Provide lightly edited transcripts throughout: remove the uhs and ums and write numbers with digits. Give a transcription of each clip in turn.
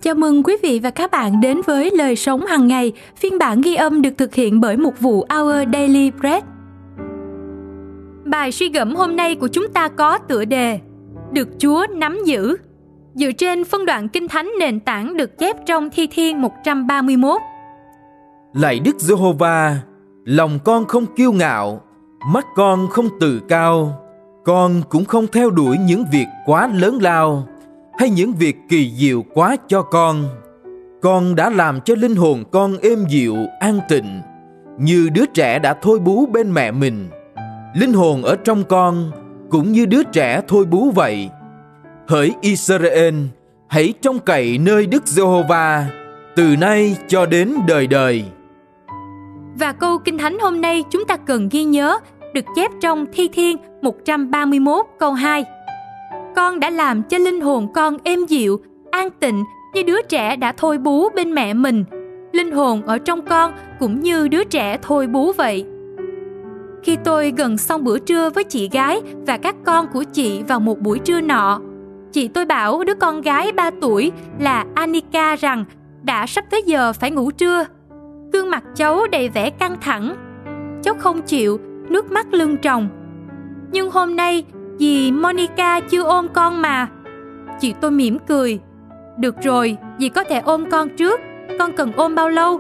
Chào mừng quý vị và các bạn đến với Lời Sống Hàng Ngày, phiên bản ghi âm được thực hiện bởi mục vụ Our Daily Bread. Bài suy gẫm hôm nay của chúng ta có tựa đề Được Chúa nắm giữ, dựa trên phân đoạn Kinh Thánh nền tảng được chép trong Thi Thiên 131. Lạy Đức Giê-hô-va, lòng con không kiêu ngạo, mắt con không tự cao, con cũng không theo đuổi những việc quá lớn lao hay những việc kỳ diệu quá cho con. Con đã làm cho linh hồn con êm dịu, an tịnh, như đứa trẻ đã thôi bú bên mẹ mình. Linh hồn ở trong con cũng như đứa trẻ thôi bú vậy. Hỡi Israel, hãy trông cậy nơi Đức Giê-hô-va, từ nay cho đến đời đời. Và câu Kinh Thánh hôm nay chúng ta cần ghi nhớ được chép trong Thi Thiên 131 câu 2. Con đã làm cho linh hồn con êm dịu, an tịnh như đứa trẻ đã thôi bú bên mẹ mình. Linh hồn ở trong con cũng như đứa trẻ thôi bú vậy. Khi tôi gần xong bữa trưa với chị gái và các con của chị vào một buổi trưa nọ, chị tôi bảo đứa con gái 3 tuổi là Anika rằng đã sắp tới giờ phải ngủ trưa. Gương mặt cháu đầy vẻ căng thẳng. Cháu không chịu, nước mắt lưng tròng. Nhưng hôm nay dì Monica chưa ôm con mà. Chị tôi mỉm cười. Được rồi, dì có thể ôm con trước. Con cần ôm bao lâu?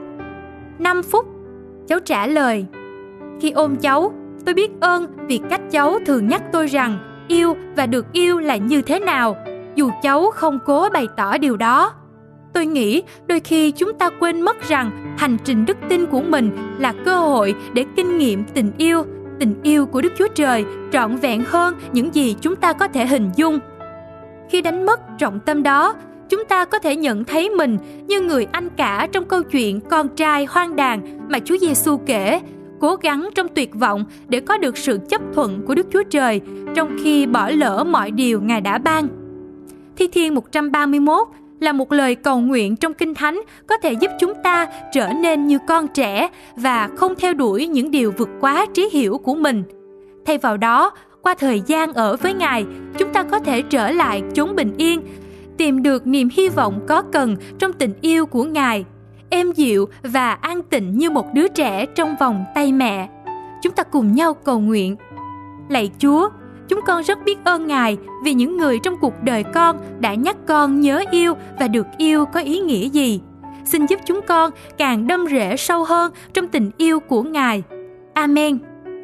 5 phút. Cháu trả lời. Khi ôm cháu, tôi biết ơn vì cách cháu thường nhắc tôi rằng yêu và được yêu là như thế nào, dù cháu không cố bày tỏ điều đó. Tôi nghĩ đôi khi chúng ta quên mất rằng hành trình đức tin của mình là cơ hội để kinh nghiệm tình yêu của Đức Chúa Trời trọn vẹn hơn những gì chúng ta có thể hình dung. Khi đánh mất trọng tâm đó, chúng ta có thể nhận thấy mình như người anh cả trong câu chuyện con trai hoang đàn mà Chúa Giêsu kể, cố gắng trong tuyệt vọng để có được sự chấp thuận của Đức Chúa Trời trong khi bỏ lỡ mọi điều Ngài đã ban. Thi Thiên 131 là một lời cầu nguyện trong Kinh Thánh có thể giúp chúng ta trở nên như con trẻ và không theo đuổi những điều vượt quá trí hiểu của mình. Thay vào đó, qua thời gian ở với Ngài, chúng ta có thể trở lại chốn bình yên, tìm được niềm hy vọng có cần trong tình yêu của Ngài, êm dịu và an tịnh như một đứa trẻ trong vòng tay mẹ. Chúng ta cùng nhau cầu nguyện. Lạy Chúa, chúng con rất biết ơn Ngài vì những người trong cuộc đời con đã nhắc con nhớ yêu và được yêu có ý nghĩa gì. Xin giúp chúng con càng đâm rễ sâu hơn trong tình yêu của Ngài. Amen.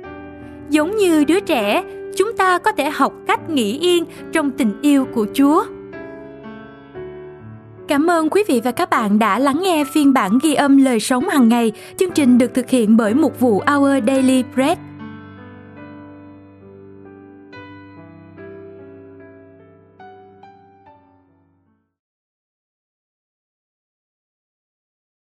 Giống như đứa trẻ, chúng ta có thể học cách nghỉ yên trong tình yêu của Chúa. Cảm ơn quý vị và các bạn đã lắng nghe phiên bản ghi âm Lời Sống Hàng Ngày. Chương trình được thực hiện bởi mục vụ Our Daily Bread.